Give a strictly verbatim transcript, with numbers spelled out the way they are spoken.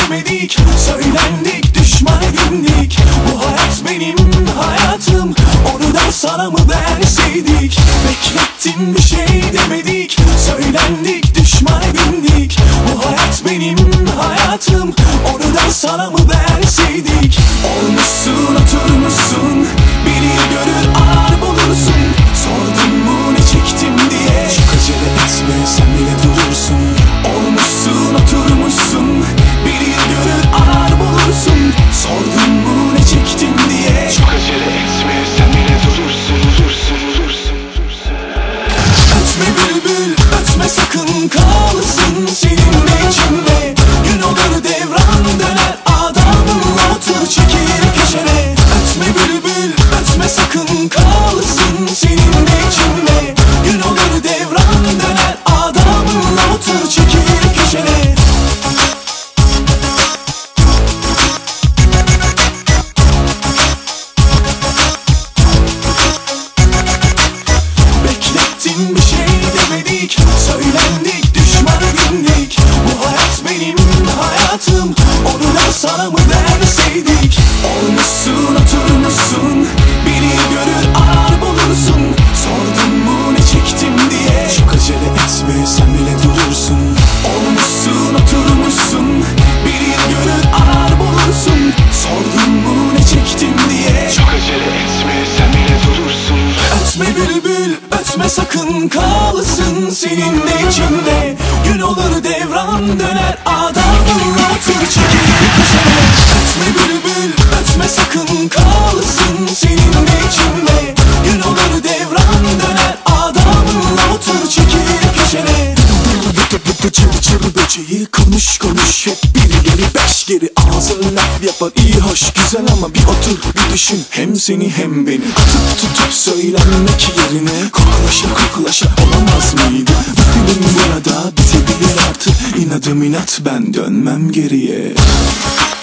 demedik, söylendik, düşman edindik. Bu hayat benim hayatım, onu da sana mı verseydik? Beklettin bir şey demedik, söylendik, düşman edindik. Bu hayat benim hayatım, onu da sana mı verseydik? Olmuşsun, oturmuşsun, biri görür ağır bulursun. Sordun mu ne çektim diye, çok acele etme sen bile durursun. Olmuşsun, oturmuşsun, biri görür ağır bulursun. Sordun mu ne çektim diye, çok acele etme sen bile durursun, durursun, durursun, durursun. Ötme bülbül, ötme sakın, kalsın seninle içimde. Gün olur devran döner, adamınla otur çekil köşene. Ötme bülbül, ötme sakın, kalsın seninle içimde. Gün olur devran döner, adamınla otur çekil köşene. Beklettin bir şey demedik, söylendik, düşman edindik. Bu hayat benim hayatım, onu da sana mı verseydik? Olmuşsun, oturmuşsun, biri görür ağır bulursun. Sordun mu ne çektim diye, çok acele etme sen bile durursun. Olmuşsun, oturmuşsun, biri görür ağır bulursun. Sordun mu ne çektim diye, çok acele etme sen bile durursun. Ötme bülbül, ötme sakın, kalsın seninle içimde. Gün olur devran döner, adamınla otur çekil köşene. Ötme bülbül, ötme sakın, kalsın seninle içimde. Gün olur devran döner, adamınla otur çekil köşene. Bıdı bıdı çırı çırı böceği, konuş konuş hep bir geri beş geri. Ağzın laf yapar iyi hoş güzel ama bir otur bir düşün, hem seni hem beni. Atıp tutup söylenmek yerine, koklaşa koklaşa olamaz mıydı? Bu film burada bitebilir artık, inadım inat ben dönmem geriye.